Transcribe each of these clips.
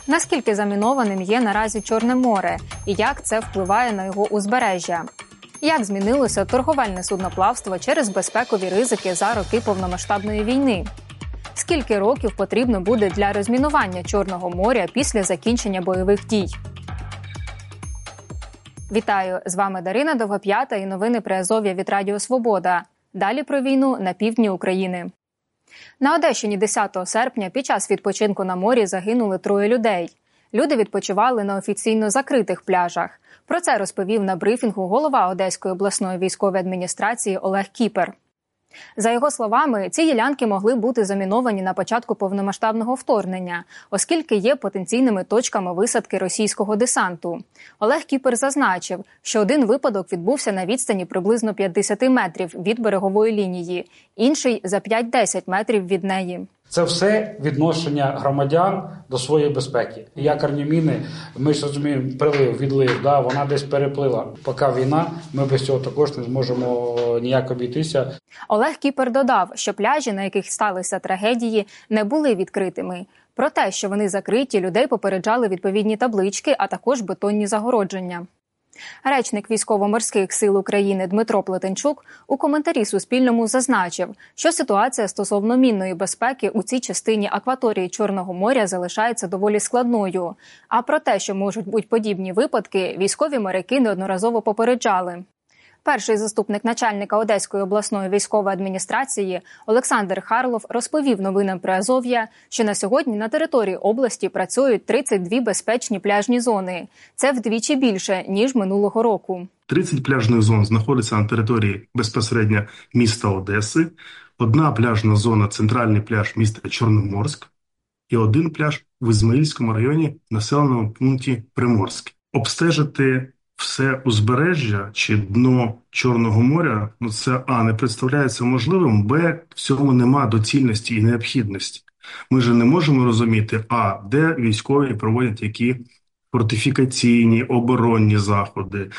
Наскільки замінованим є наразі Чорне море і як це впливає на його узбережжя? Як змінилося торговельне судноплавство через безпекові ризики за роки повномасштабної війни? Скільки років потрібно буде для розмінування Чорного моря після закінчення бойових дій? Вітаю! З вами Дарина Довгоп'ята і новини Приазов'я від Радіо Свобода. Далі про війну на півдні України. На Одещині 10 серпня під час відпочинку на морі загинули 3 людей. Люди відпочивали на офіційно закритих пляжах. Про це розповів на брифінгу голова Одеської обласної військової адміністрації Олег Кіпер. За його словами, ці ділянки могли бути заміновані на початку повномасштабного вторгнення, оскільки є потенційними точками висадки російського десанту. Олег Кіпер зазначив, що один випадок відбувся на відстані приблизно 50 метрів від берегової лінії, інший – за 5-10 метрів від неї. Це все відношення громадян до своєї безпеки. Якорні міни, ми ж розуміємо, прилив, відлив, вона десь переплила. Поки війна, ми без цього також не зможемо ніяк обійтися. Олег Кіпер додав, що пляжі, на яких сталися трагедії, не були відкритими. Про те, що вони закриті, людей попереджали відповідні таблички, а також бетонні загородження. Речник Військово-морських сил України Дмитро Плетенчук у коментарі Суспільному зазначив, що ситуація стосовно мінної безпеки у цій частині акваторії Чорного моря залишається доволі складною. А про те, що можуть бути подібні випадки, військові моряки неодноразово попереджали. Перший заступник начальника Одеської обласної військової адміністрації Олександр Харлов розповів новинам Приазов'я, що на сьогодні на території області працюють 32 безпечні пляжні зони. Це вдвічі більше, ніж минулого року. 30 пляжних зон знаходяться на території безпосередньо міста Одеси, одна пляжна зона – центральний пляж міста Чорноморськ і один пляж в Ізмаїльському районі населеному пункті Приморськ. Обстежити все узбережжя чи дно Чорного моря, це не представляється можливим, в цьому нема доцільності і необхідності. Ми ж не можемо розуміти, де військові проводять які фортифікаційні, оборонні заходи,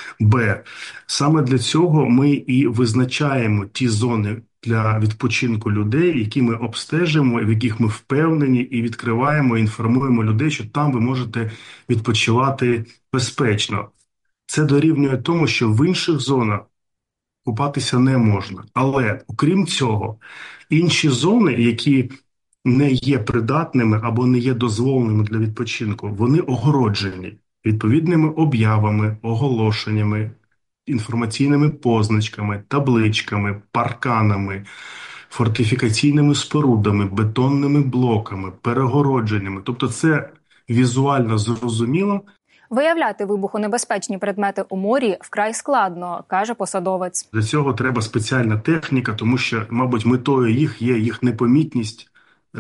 саме для цього ми і визначаємо ті зони для відпочинку людей, які ми обстежуємо, в яких ми впевнені, і відкриваємо, інформуємо людей, що там ви можете відпочивати безпечно. Це дорівнює тому, що в інших зонах купатися не можна. Але, окрім цього, інші зони, які не є придатними або не є дозволеними для відпочинку, вони огороджені відповідними об'явами, оголошеннями, інформаційними позначками, табличками, парканами, фортифікаційними спорудами, бетонними блоками, перегородженнями. Тобто це візуально зрозуміло. Виявляти вибухонебезпечні предмети у морі вкрай складно, каже посадовець. Для цього треба спеціальна техніка, тому що, мабуть, метою їх непомітність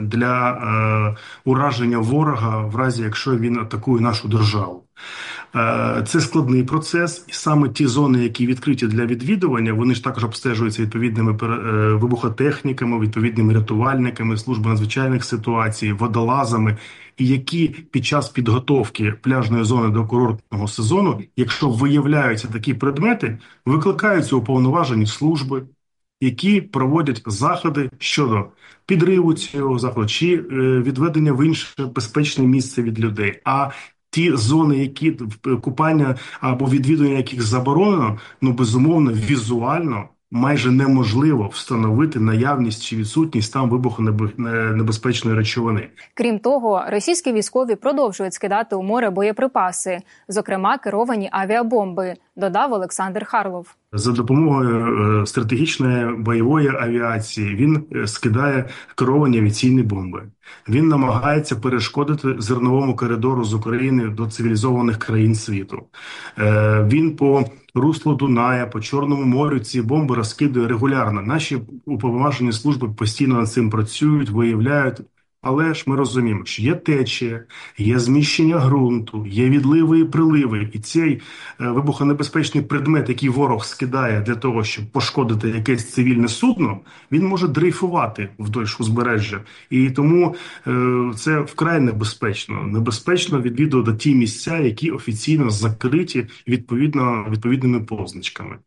для ураження ворога в разі, якщо він атакує нашу державу. Це складний процес, і саме ті зони, які відкриті для відвідування, вони ж також обстежуються відповідними вибухотехніками, відповідними рятувальниками, служби надзвичайних ситуацій, водолазами, і які під час підготовки пляжної зони до курортного сезону, якщо виявляються такі предмети, викликаються уповноважені служби, які проводять заходи щодо підриву цього заходу чи відведення в інше безпечне місце від людей. А ті зони, які купання або відвідування яких заборонено, безумовно, візуально майже неможливо встановити наявність чи відсутність там вибухонебезпечної речовини. Крім того, російські військові продовжують скидати у море боєприпаси, зокрема керовані авіабомби, додав Олександр Харлов. За допомогою стратегічної бойової авіації він скидає керовані авіаційні бомби. Він намагається перешкодити зерновому коридору з України до цивілізованих країн світу. Він по руслу Дуная, по Чорному морю ці бомби розкидує регулярно. Наші уповноважені служби постійно над цим працюють, виявляють. Але ж ми розуміємо, що є течія, є зміщення ґрунту, є відливи і приливи. І цей вибухонебезпечний предмет, який ворог скидає для того, щоб пошкодити якесь цивільне судно, він може дрейфувати вдовж узбережжя. І тому це вкрай небезпечно. Небезпечно відвідувати ті місця, які офіційно закриті відповідними позначками.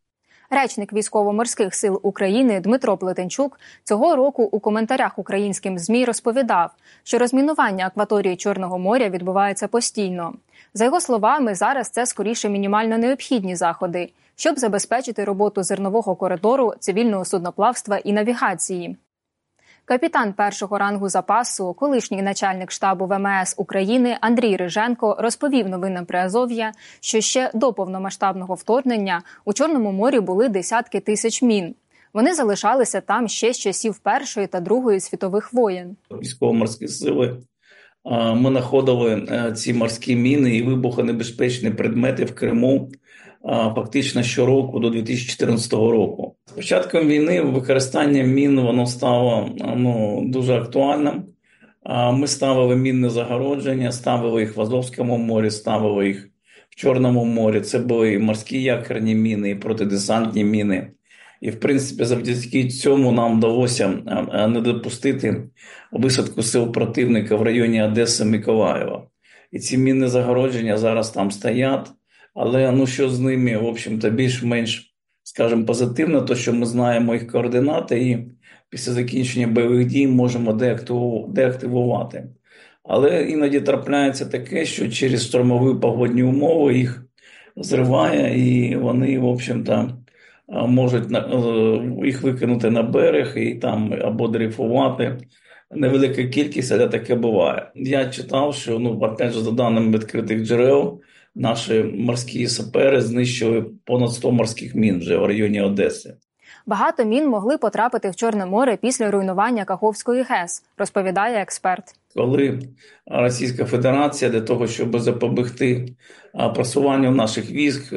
Речник Військово-морських сил України Дмитро Плетенчук цього року у коментарях українським ЗМІ розповідав, що розмінування акваторії Чорного моря відбувається постійно. За його словами, зараз це скоріше мінімально необхідні заходи, щоб забезпечити роботу зернового коридору, цивільного судноплавства і навігації. Капітан першого рангу запасу, колишній начальник штабу ВМС України Андрій Риженко розповів новинам Приазов'я, що ще до повномасштабного вторгнення у Чорному морі були десятки тисяч мін. Вони залишалися там ще з часів Першої та Другої світових воєн. Військово-морські сили ми знаходили ці морські міни і вибухонебезпечні предмети в Криму фактично щороку до 2014 року. З початком війни використання мін воно стало дуже актуальним. Ми ставили мінне загородження, ставили їх в Азовському морі, ставили їх в Чорному морі. Це були і морські якорні міни, і протидесантні міни. І, в принципі, завдяки цьому нам вдалося не допустити висадку сил противника в районі Одеси-Миколаєва. І ці мінні загородження зараз там стоять. Але що з ними, в общем-то, більш-менш, скажімо, позитивно, то що ми знаємо їх координати і після закінчення бойових дій можемо деактивувати. Але іноді трапляється таке, що через штормові погодні умови їх зриває і вони, в общем-то, можуть їх викинути на берег і там або дрейфувати. Невелика кількість, але таке буває. Я читав, що, опять же, за даними відкритих джерел, наші морські сапери знищили понад 100 морських мін вже в районі Одеси. Багато мін могли потрапити в Чорне море після руйнування Каховської ГЕС, розповідає експерт. Коли Російська Федерація для того, щоб запобігти просуванню наших військ,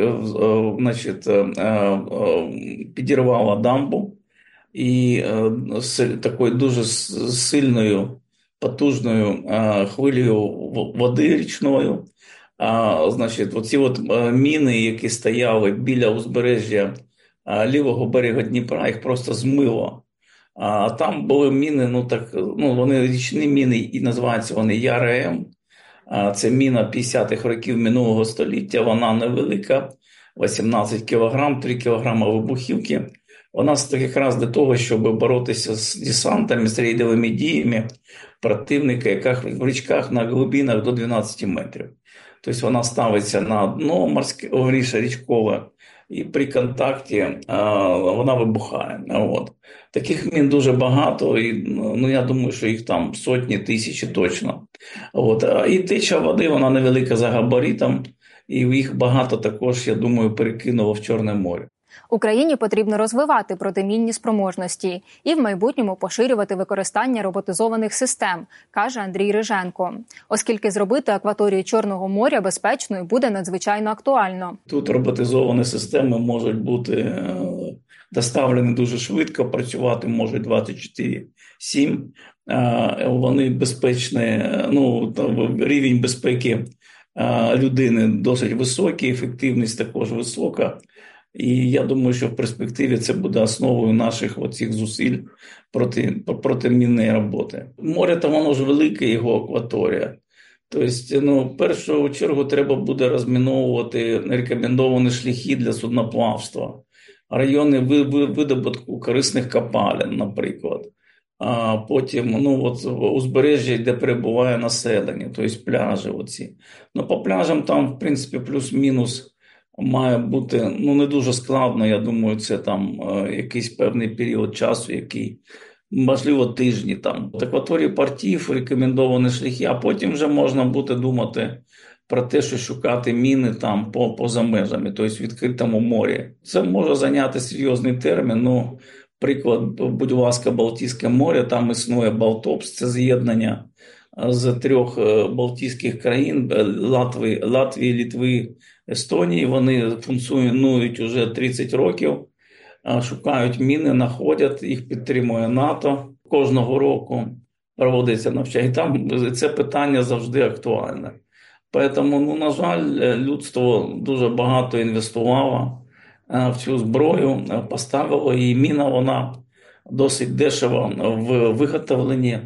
підірвала дамбу і такою дуже сильною, потужною хвилею води річною, оці міни, які стояли біля узбережжя лівого берега Дніпра, їх просто змило. А там були міни, вони річні міни, і називаються вони ЯРМ. Це міна 50-х років минулого століття, вона невелика, 18 кг, 3 кг вибухівки. Вона якраз для того, щоб боротися з десантами, з рейдовими діями противника, яка в річках на глибинах до 12 метрів. Тобто вона ставиться на дно річкове, і при контакті вона вибухає. Таких мін дуже багато, і я думаю, що їх там сотні, тисячі точно. І теча води, вона невелика за габаритом, і їх багато також, я думаю, перекинуло в Чорне море. Україні потрібно розвивати протимінні спроможності і в майбутньому поширювати використання роботизованих систем, каже Андрій Риженко, оскільки зробити акваторію Чорного моря безпечною буде надзвичайно актуально. Тут роботизовані системи можуть бути доставлені дуже швидко, працювати можуть 24/7. Вони безпечні, рівень безпеки людини досить високий, ефективність також висока. І я думаю, що в перспективі це буде основою наших оцих зусиль протимінної роботи. Море там воно ж велике, його акваторія. Тобто, в першу чергу треба буде розміновувати рекомендовані шляхи для судноплавства, райони видобутку корисних копалин, наприклад. А потім, узбережжя, де перебуває населення, тобто пляжі оці. По пляжам там, в принципі, плюс-мінус має бути, не дуже складно, я думаю, це там якийсь певний період часу, який, можливо, тижні там. В акваторії портів рекомендовані шляхи, а потім вже можна буде думати про те, що шукати міни там поза межами, тобто в відкритому морі. Це може зайняти серйозний термін, приклад, будь ласка, Балтійське море, там існує Балтопс, це з'єднання з 3 балтійських країн Латвії, Литви, Естонії. Вони функціонують уже 30 років, шукають міни, знаходять, їх підтримує НАТО. Кожного року проводиться навчання. І там це питання завжди актуальне. Тому, на жаль, людство дуже багато інвестувало в цю зброю, поставило її. Міна, вона досить дешева в виготовленні.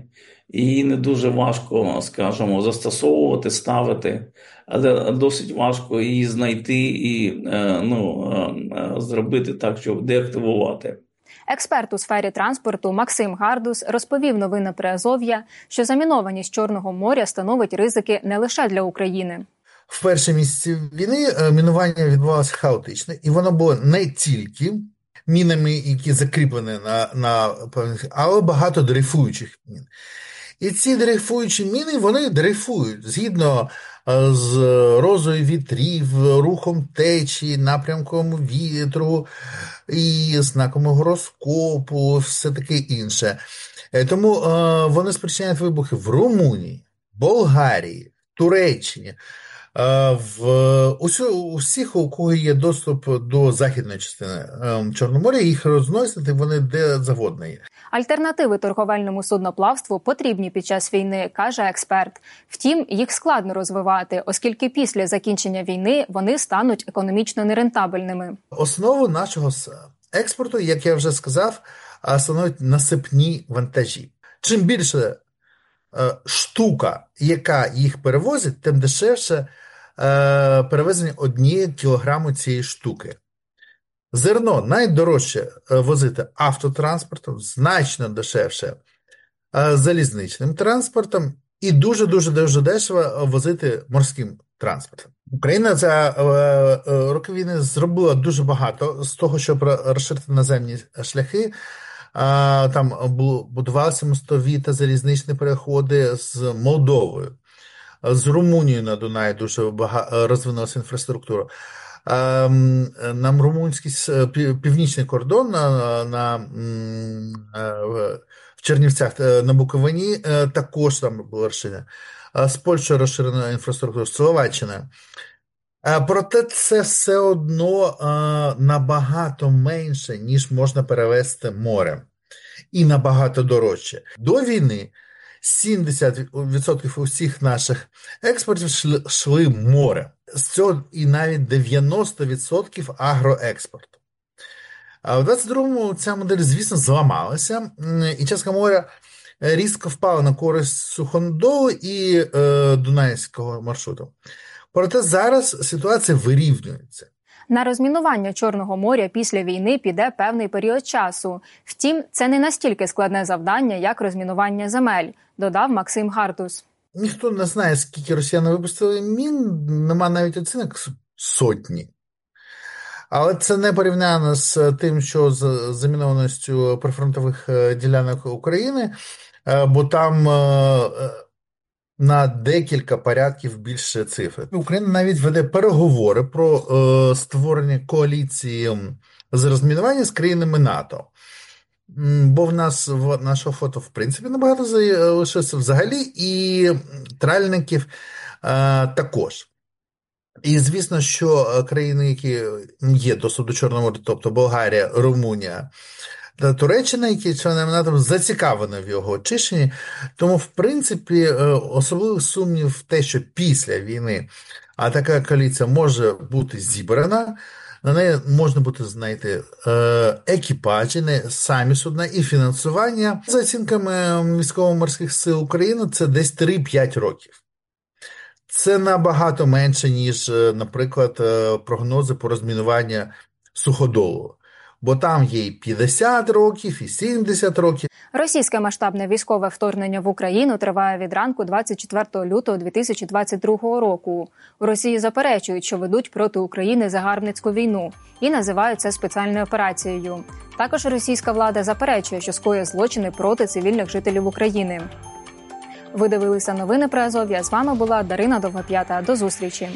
і її не дуже важко, скажімо, застосовувати, ставити, але досить важко її знайти і зробити так, щоб деактивувати. Експерт у сфері транспорту Максим Гардус розповів новини Приазов'я, що замінованість Чорного моря становить ризики не лише для України. В перші місяці війни мінування відбувалося хаотично, і воно було не тільки мінами, які закріплені на певних, але багато дрейфуючих мін. І ці дрейфуючі міни, вони дрейфують згідно з розою вітрів, рухом течії, напрямком вітру і знаком гороскопу, все таке інше. Тому вони спричиняють вибухи в Румунії, Болгарії, Туреччині, усіх, у кого є доступ до західної частини Чорного моря, їх розносять, і вони де завгодно є. Альтернативи торговельному судноплавству потрібні під час війни, каже експерт. Втім, їх складно розвивати, оскільки після закінчення війни вони стануть економічно нерентабельними. Основу нашого експорту, як я вже сказав, становить насипні вантажі. Чим більше штука, яка їх перевозить, тим дешевше перевезення 1 кілограму цієї штуки. Зерно найдорожче возити автотранспортом, значно дешевше залізничним транспортом і дуже-дуже дешево возити морським транспортом. Україна за роки війни зробила дуже багато з того, щоб розширити наземні шляхи. Там будувалися мостові та залізничні переходи з Молдовою. З Румунією на Дунаї дуже розвинулася інфраструктура. Нам румунський північний кордон в Чернівцях на Буковині також там було розширено. З Польщею розширена інфраструктура, з Словаччиною. Проте це все одно набагато менше, ніж можна перевезти морем. І набагато дорожче. До війни 70% усіх наших експортів йшли морем. З цього і навіть 90% агроекспорту. А в 22-му ця модель, звісно, зламалася, і Чеське море різко впало на користь Суходолу і Дунайського маршруту. Проте зараз ситуація вирівнюється. На розмінування Чорного моря після війни піде певний період часу. Втім, це не настільки складне завдання, як розмінування земель, додав Максим Гардус. Ніхто не знає, скільки росіяни випустили мін, нема навіть оцінок сотні. Але це не порівняно з тим, що з замінованістю прифронтових ділянок України, бо там на декілька порядків більше цифр. Україна навіть веде переговори про створення коаліції з розмінування з країнами НАТО. Бо в нас нашого фото, в принципі, набагато залишилося взагалі, і тральників також. І, звісно, що країни, які є доступ до Чорного моря, тобто Болгарія, Румунія та Туреччина, які членами НАТО, зацікавлені в його очищенні. Тому, в принципі, особливий сумнів в те, що після війни така коаліція може бути зібрана, на неї можна буде знайти екіпажі, не самі судна і фінансування. За оцінками військово-морських сил України, це десь 3-5 років. Це набагато менше, ніж, наприклад, прогнози по розмінуванню Суходолу. Бо там є і 50 років, і 70 років. Російське масштабне військове вторгнення в Україну триває від ранку 24 лютого 2022 року. У Росії заперечують, що ведуть проти України загарбницьку війну і називають це спеціальною операцією. Також російська влада заперечує, що скоює злочини проти цивільних жителів України. Ви дивилися новини про Азов'я. З вами була Дарина Довгоп'ята. До зустрічі.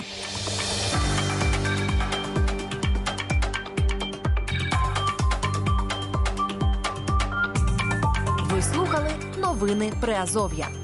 Ви слухали новини Приазов'я.